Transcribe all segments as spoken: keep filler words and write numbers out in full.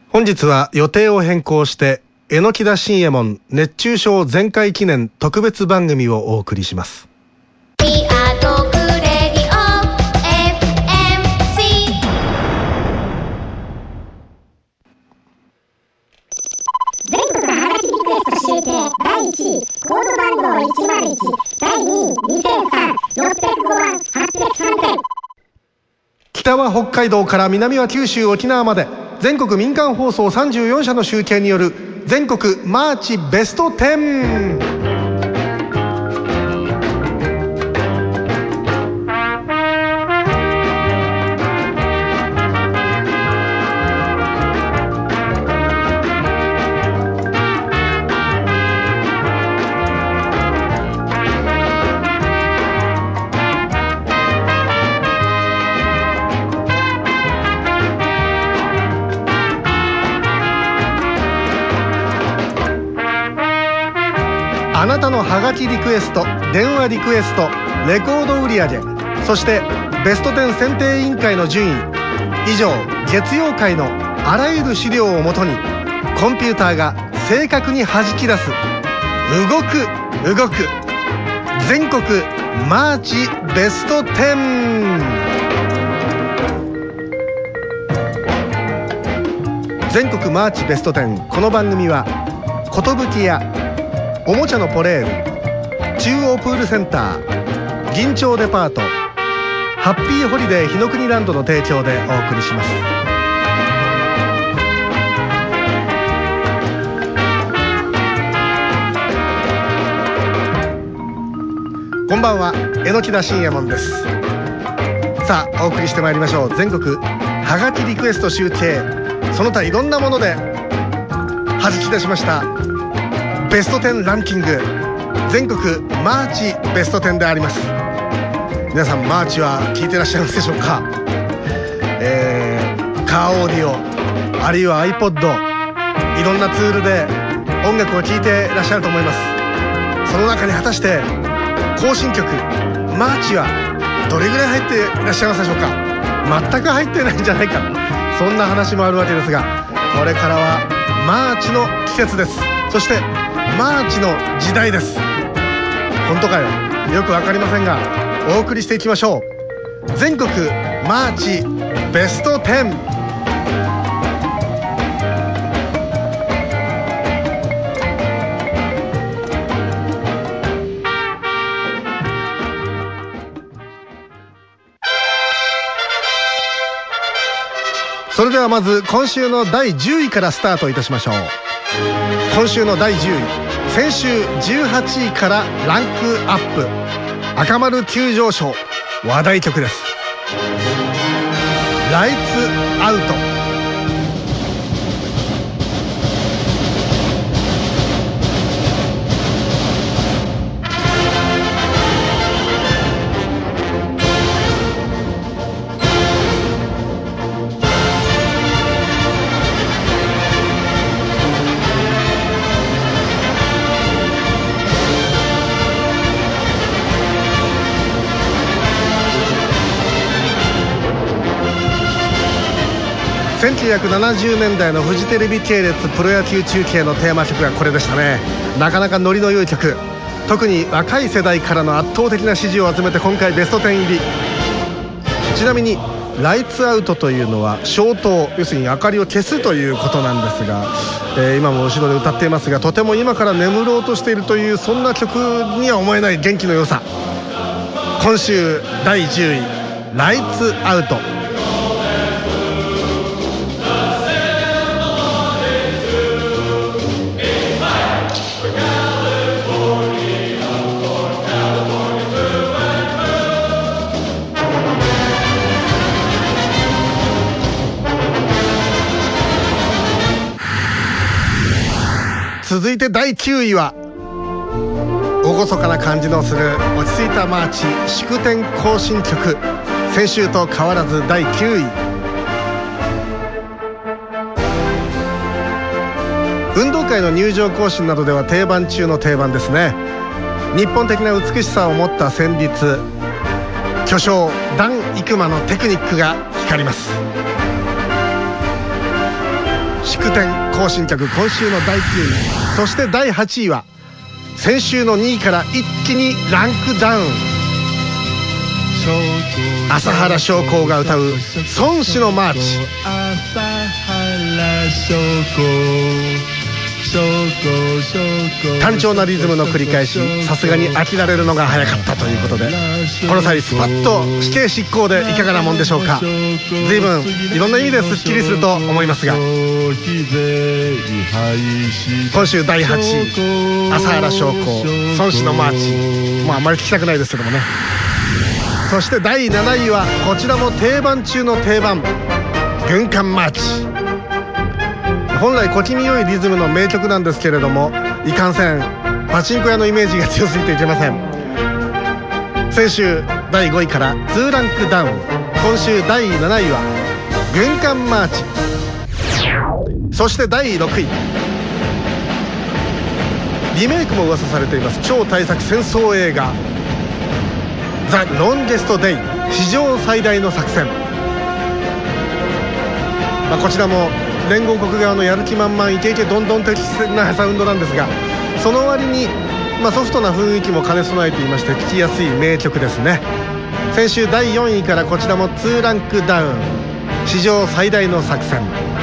本日は予定を変更して榎田新右衛門熱中症全開記念特別番組をお送りします。 全国のハガキリクエスト集計だいいちいコード番号いちまるいち、だいにいにせんさん、ろっぴゃくごばんはっぴゃくさんてん。 北は北海道から南は九州沖縄まで全国民間放送さんじゅうよんしゃの集計による全国マーチベストじゅう。あなたのハガキリクエスト、電話リクエスト、レコード売上、そしてベストじゅう選定委員会の順位、以上月曜会のあらゆる資料をもとにコンピューターが正確に弾き出す動く動く全国マーチベストじゅう。全国マーチベストじゅう。この番組は寿屋、おもちゃのポレール、中央プールセンター、銀町デパート、ハッピーホリデー日の国ランドの提供でお送りします。こんばんは、榎田新右衛門です。さあお送りしてまいりましょう。全国ハガキリクエスト集計、その他いろんなもので弾き出しましたベストじゅうランキング、全国マーチベストじゅうであります。皆さんマーチは聞いてらっしゃいますでしょうか。えー、カーオーディオ、あるいは iPod、 いろんなツールで音楽を聴いてらっしゃると思います。その中に果たして行進曲マーチはどれぐらい入っていらっしゃいますでしょうか。全く入ってないんじゃないか、そんな話もあるわけですが、これからはマーチの季節です。そしてマーチの時代です。本当かよ、よくわかりませんがお送りしていきましょう。全国マーチベストじゅう。それではまず今週のだいじゅういからスタートいたしましょう。今週のだいじゅうい、先週じゅうはちいからランクアップ、赤丸急上昇、話題曲です。ライツアウト。せんきゅうひゃくななじゅうねんだいのフジテレビ系列プロ野球中継のテーマ曲がこれでしたね。なかなかノリの良い曲、特に若い世代からの圧倒的な支持を集めて今回ベストじゅう入り。ちなみにライツアウトというのは消灯、要するに明かりを消すということなんですが、えー、今も後ろで歌っていますが、とても今から眠ろうとしているというそんな曲には思えない元気の良さ。今週だいじゅうい、ライツアウト。続いてだいきゅういは厳かな感じのする落ち着いたマーチ祝典行進曲、先週と変わらずだいきゅうい。運動会の入場行進などでは定番中の定番ですね。日本的な美しさを持った旋律、巨匠ダン・イクマのテクニックが光ります。祝く転更新曲、今週のだいきゅうい、そしてだいはちいは先週のにいから一気にランクダウン、朝原将校が歌う孫子のマーチ。単調なリズムの繰り返し、さすがに飽きられるのが早かったということで、この際スパッと死刑執行でいかがなもんでしょうか。随分いろんな意味ですっきりすると思いますが、今週だいはちい、朝原将校孫子のマーチ、もうあんまり聞きたくないですけどもね。そしてだいなないはこちらも定番中の定番、軍艦マーチ。本来小気味良いリズムの名曲なんですけれども、いかんせんパチンコ屋のイメージが強すぎていけません。先週だいごいからにランクダウン、今週だいなないは軍艦マーチ。そしてだいろくい、リメイクも噂されています超大作戦争映画ザ・ロンゲスト・デイ、史上最大の作戦。まあ、こちらも連合国側のやる気満々イケイケどんどん的なサウンドなんですが、その割に、まあ、ソフトな雰囲気も兼ね備えていまして聴きやすい名曲ですね。先週だいよんいからこちらもにランクダウン、史上最大の作戦。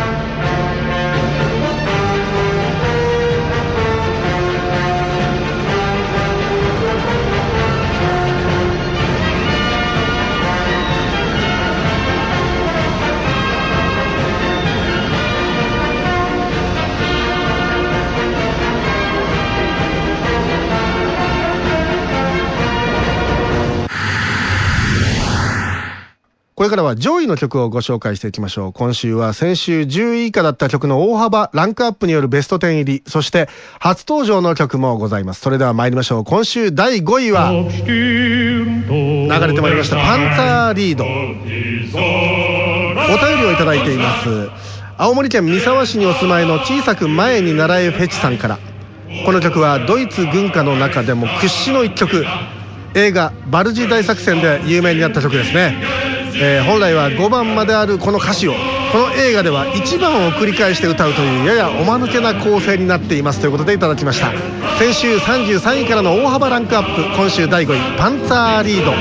これからは上位の曲をご紹介していきましょう。今週は先週じゅうい以下だった曲の大幅ランクアップによるベストじゅう入り、そして初登場の曲もございます。それでは参りましょう。今週だいごいは流れてまいりましたパンツァーリード。お便りをいただいています。青森県三沢市にお住まいの小さく前に習えフェチさんから、この曲はドイツ軍歌の中でも屈指の一曲、映画バルジ大作戦で有名になった曲ですね。えー、本来はごばんまであるこの歌詞をこの映画ではいちばんを繰り返して歌うというややおまぬけな構成になっていますということでいただきました。先週さんじゅうさんいからの大幅ランクアップ、今週だいごいパンツァーリード。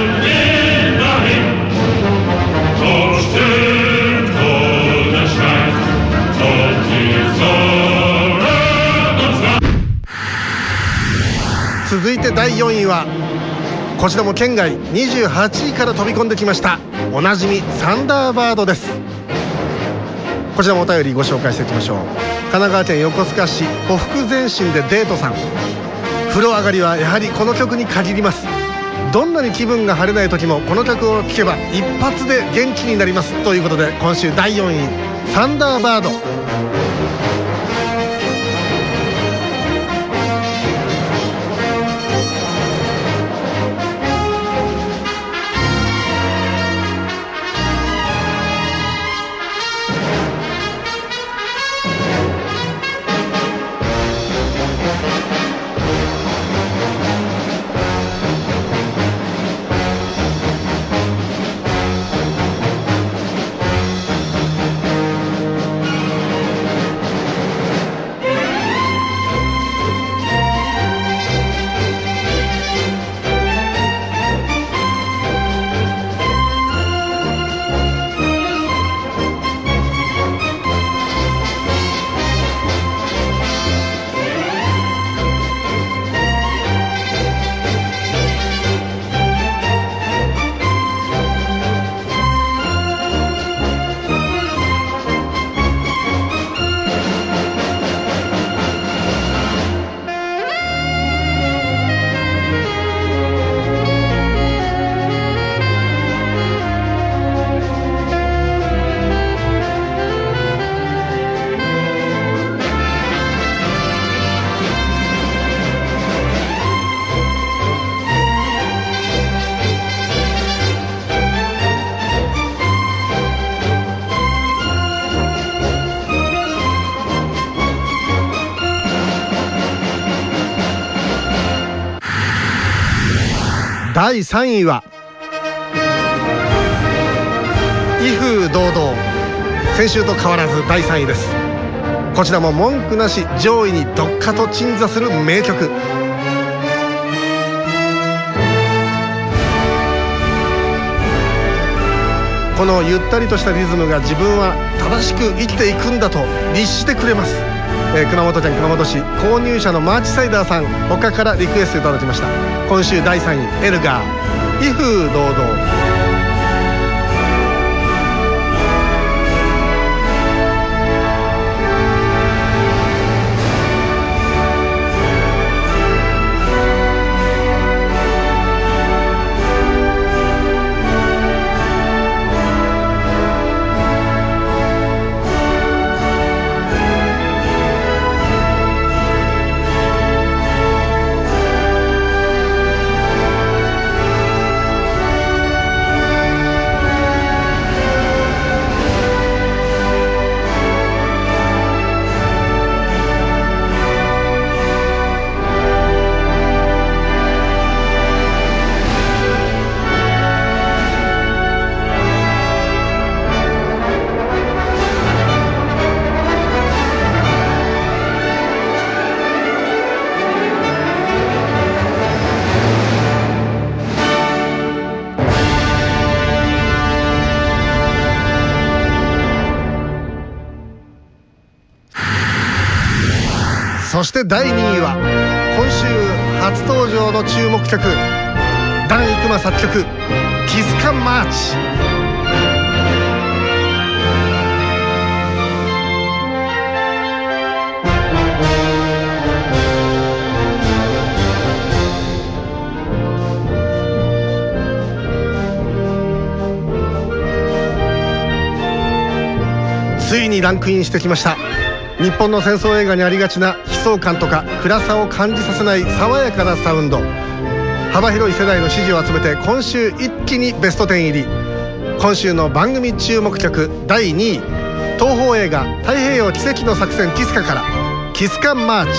続いてだいよんいはこちらも県外にじゅうはちいから飛び込んできました、おなじみサンダーバードです。こちらもお便りご紹介していきましょう。神奈川県横須賀市ほふく前進でデートさん、風呂上がりはやはりこの曲に限ります。どんなに気分が晴れない時もこの曲を聴けば一発で元気になりますということで、今週だいよんいサンダーバード。だいさんいは威風堂々、先週と変わらずだいさんいです。 こちらも文句なし上位にどっかと鎮座する名曲。このゆったりとしたリズムが自分は正しく生きていくんだと律してくれます。えー、熊本県熊本市購入者のマーチサイダーさん他からリクエストいただきました。今週だいさんいエルガー威風堂々。そしてだいにいは今週初登場の注目曲、ダン・イクマ作曲キスカンマーチ。ついにランクインしてきました。日本の戦争映画にありがちな悲壮感とか暗さを感じさせない爽やかなサウンド、幅広い世代の支持を集めて今週一気にベストじゅう入り。今週の番組注目曲だいにい、東宝映画太平洋奇跡の作戦キスカからキスカンマーチ。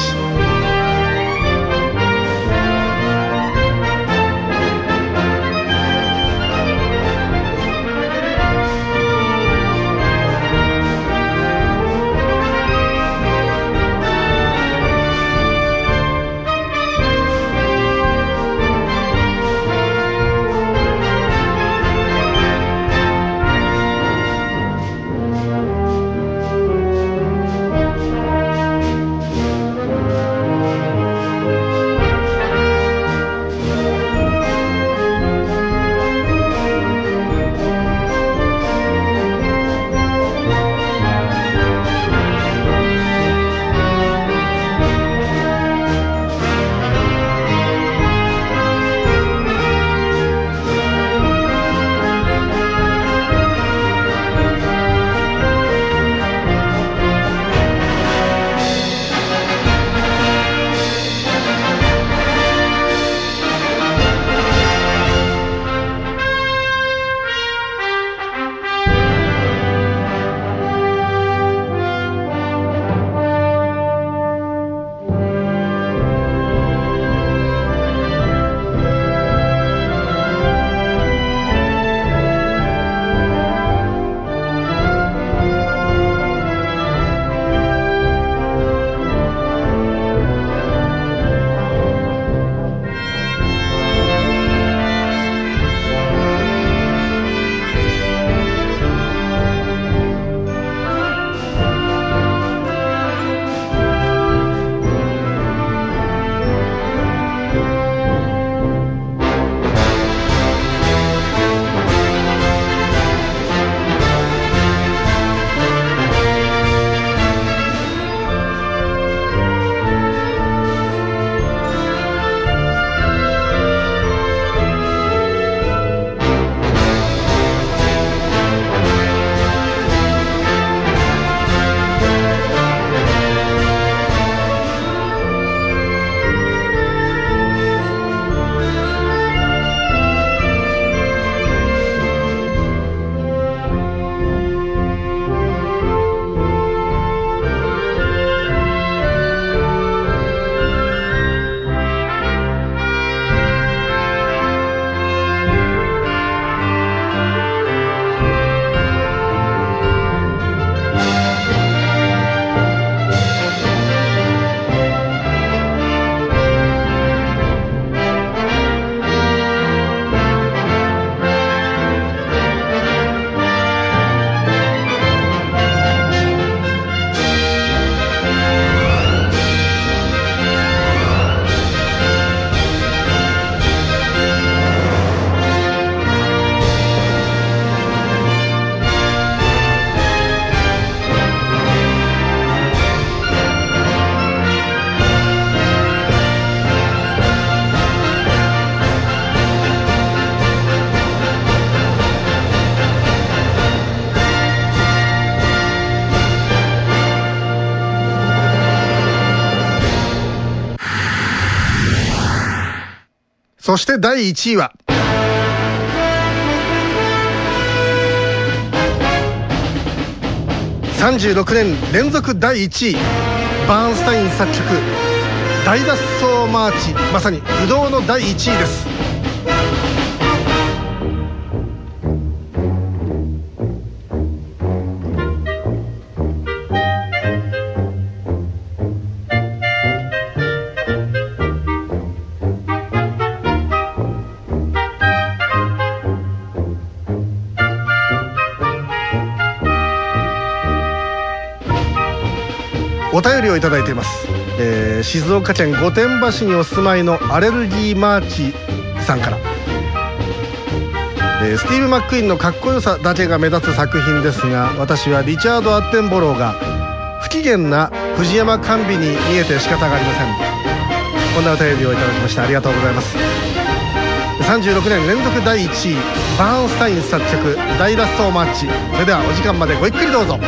そしてだいいちいはさんじゅうろくねん連続だいいちい、バーンスタイン作曲大脱走マーチ、まさに不動のだいいちいです。お便りをいただいています、えー、静岡県御殿場市にお住まいのアレルギーマーチさんから、えー、スティーブ・マックイーンのかっこよさだけが目立つ作品ですが、私はリチャード・アッテンボローが不機嫌な藤山甘美に見えて仕方がありません。こんなお便りをいただきました。ありがとうございます。さんじゅうろくねん連続だいいちい、バーンスタイン作曲大脱走マーチ。それではお時間までごゆっくりどうぞ。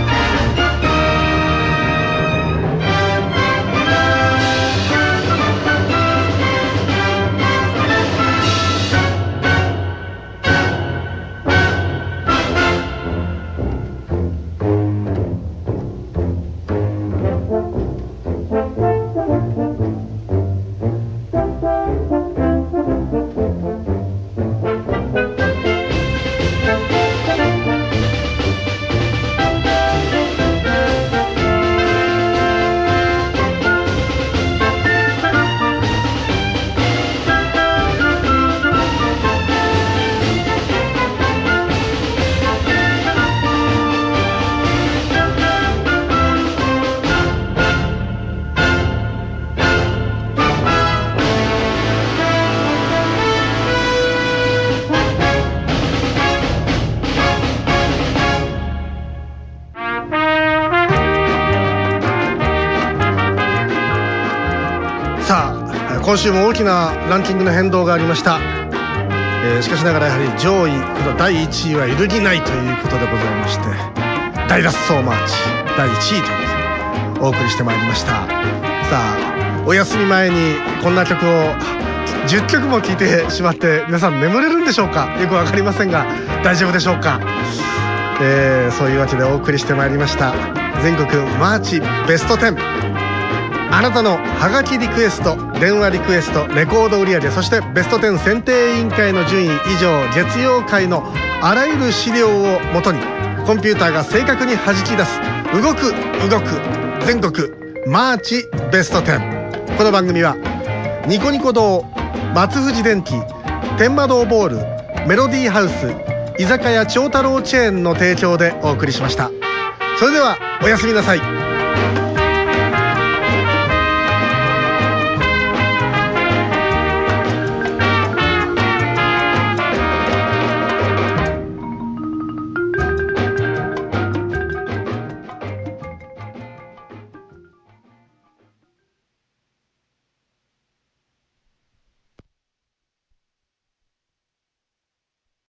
さあ今週も大きなランキングの変動がありました、えー、しかしながらやはり上位このだいいちいは揺るぎないということでございまして、大脱走マーチだいいちいということでお送りしてまいりました。さあお休み前にこんな曲をじゅっきょくも聴いてしまって皆さん眠れるんでしょうか。よくわかりませんが大丈夫でしょうか。えー、そういうわけでお送りしてまいりました全国マーチベストテン。あなたのハガキリクエスト、電話リクエスト、レコード売上、そしてベストテン選定委員会の順位以上、月曜会のあらゆる資料をもとにコンピューターが正確に弾き出す動く動く全国マーチベストテン。この番組はニコニコ堂、松藤電機、天魔堂ボール、メロディーハウス、居酒屋長太郎チェーンの提供でお送りしました。それではおやすみなさい。